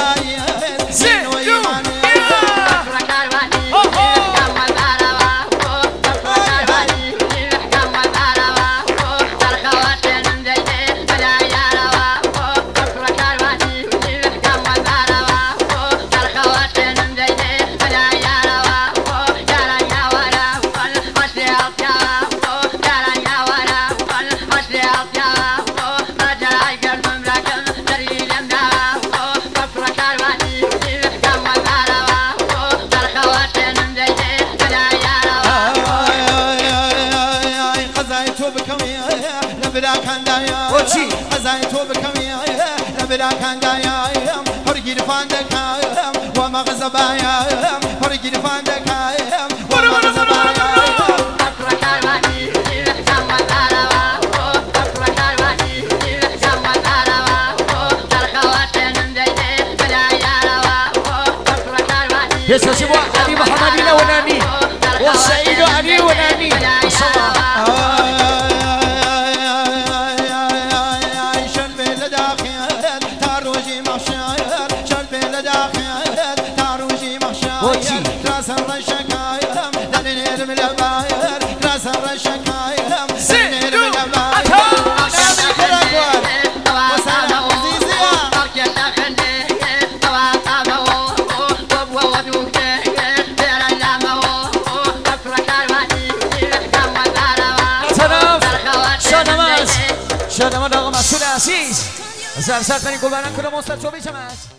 يسوسي علي محمد ونامي والسعيد علي ونامي شلبي لداخل تاروجي مخشاير شلبي لداخل تاروجي مخشاير راس الرشكاير دنير من الباير راس الرشكاير دنير من الباير شادمان آقا مسئول عزیز زرزر کنی قربانم کنم مستر چوبی چمز